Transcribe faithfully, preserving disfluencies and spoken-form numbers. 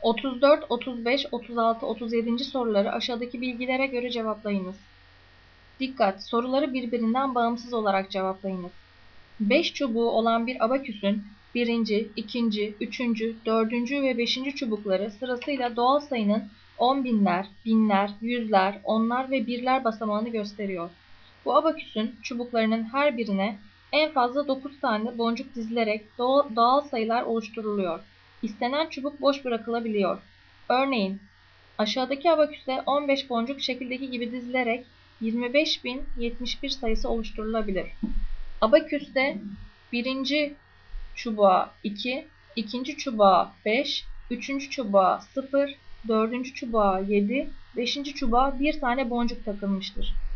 otuz dört, otuz beş, otuz altı, otuz yedinci soruları aşağıdaki bilgilere göre cevaplayınız. Dikkat! Soruları birbirinden bağımsız olarak cevaplayınız. beş çubuğu olan bir abaküsün birinci, ikinci, üçüncü, dördüncü ve beşinci çubukları sırasıyla doğal sayının on binler, binler, yüzler, onlar ve birler basamağını gösteriyor. Bu abaküsün çubuklarının her birine en fazla dokuz tane boncuk dizilerek doğal sayılar oluşturuluyor. İstenen çubuk boş bırakılabiliyor. Örneğin, aşağıdaki abaküste on beş boncuk şekildeki gibi dizilerek yirmi beş bin yetmiş bir sayısı oluşturulabilir. Abaküste birinci çubuğa iki, ikinci çubuğa beş, üçüncü çubuğa sıfır, dördüncü çubuğa yedi, beşinci çubuğa bir tane boncuk takılmıştır.